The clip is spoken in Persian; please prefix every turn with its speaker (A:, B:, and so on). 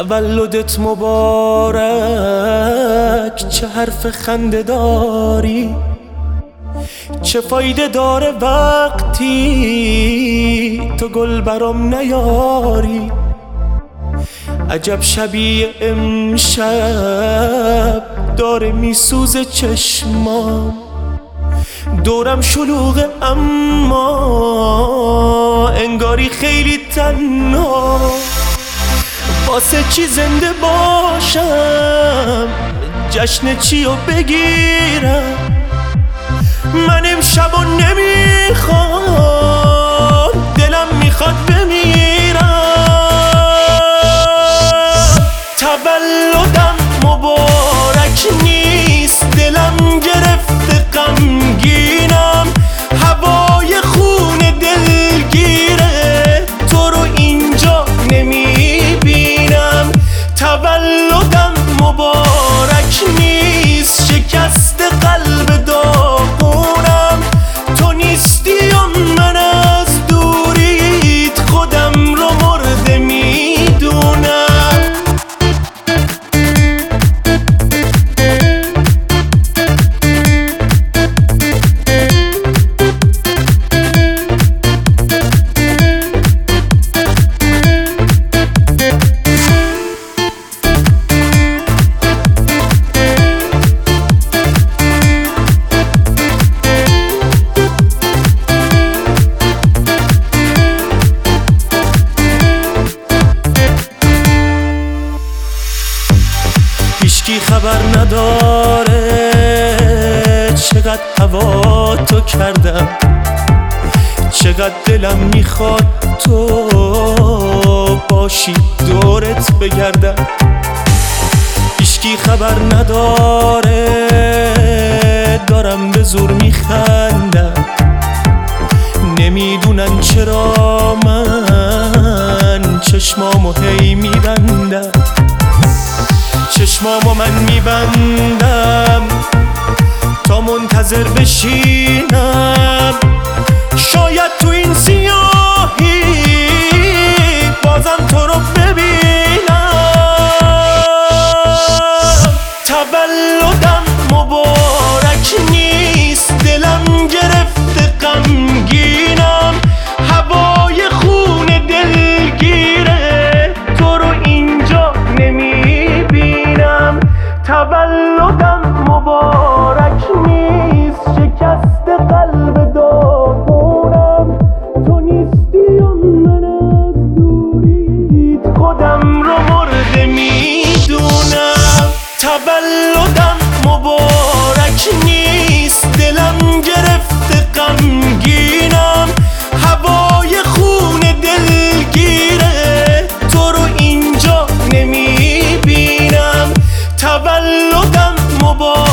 A: تولدت مبارک، چه حرف خنده داری، چه فایده داره وقتی تو گل برام نیاری. عجب شبیه امشب داره میسوزه چشمام، دورم شلوغه اما انگاری خیلی تنها. واسه چی زنده باشم، جشن چی رو بگیرم، من امشب رو نمیخوام، دلم میخواد بمیرم. تولدم مبارک نیست، دلم گرفته غمگینم، هوای خون دلگیره، تو رو اینجا نمیبینم. تولدم مبارک نیست، شکست قلب داغونم، تو نیستی و من از دوریت خودم رو مرده میدونم. هیچکی خبر نداره چقدر هوا تو کردم، چقدر دلم میخواد تو باشی دورت بگردم. هیچکی خبر نداره دارم به زور میخندم، نمیدونن چرا من چشمامو هی میبندم. چشمامو من میبندم تا منتظر بشینم، شاید تو این سیاهی بازم تو رو ببینم. تولدم مبارک نیست، دلم گرفته غمگینم، هوای خون دلگیره، تو رو اینجا نمیبینم. تولدم مبارک نیست، شکست قلب داغونم، تو نیستی و من از دوریت خودم رو مرده میدونم. تولدم مبارک نیست، دلم گرفته غمگینم، هوای خون دلگیره، تو رو اینجا نمیبینم. تولدم مبارک